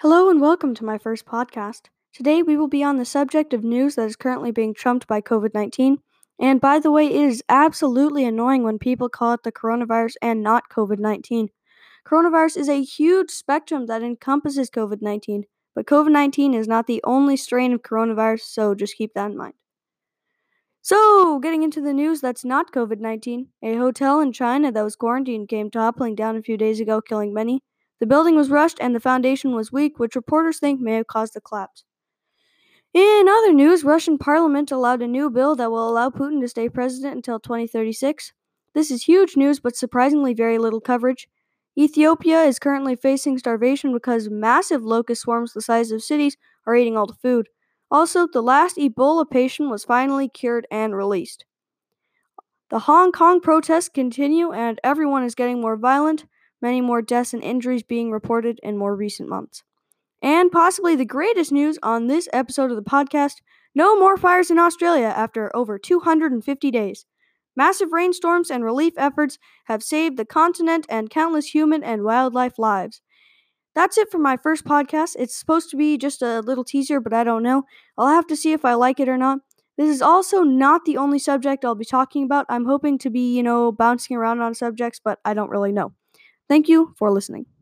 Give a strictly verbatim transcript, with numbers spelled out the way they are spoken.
Hello and welcome to my first podcast. Today we will be on the subject of news that is currently being trumped by COVID nineteen. And by the way, it is absolutely annoying when people call it the coronavirus and not COVID nineteen. Coronavirus is a huge spectrum that encompasses COVID nineteen, but COVID nineteen is not the only strain of coronavirus, so just keep that in mind. So, getting into the news that's not COVID nineteen, a hotel in China that was quarantined came toppling down a few days ago, killing many. The building was rushed and the foundation was weak, which reporters think may have caused the collapse. In other news, Russian parliament allowed a new bill that will allow Putin to stay president until twenty thirty-six. This is huge news, but surprisingly very little coverage. Ethiopia is currently facing starvation because massive locust swarms the size of cities are eating all the food. Also, the last Ebola patient was finally cured and released. The Hong Kong protests continue and everyone is getting more violent, many more deaths and injuries being reported in more recent months. And possibly the greatest news on this episode of the podcast, no more fires in Australia after over two hundred fifty days. Massive rainstorms and relief efforts have saved the continent and countless human and wildlife lives. That's it for my first podcast. It's supposed to be just a little teaser, but I don't know. I'll have to see if I like it or not. This is also not the only subject I'll be talking about. I'm hoping to be, you know, bouncing around on subjects, but I don't really know. Thank you for listening.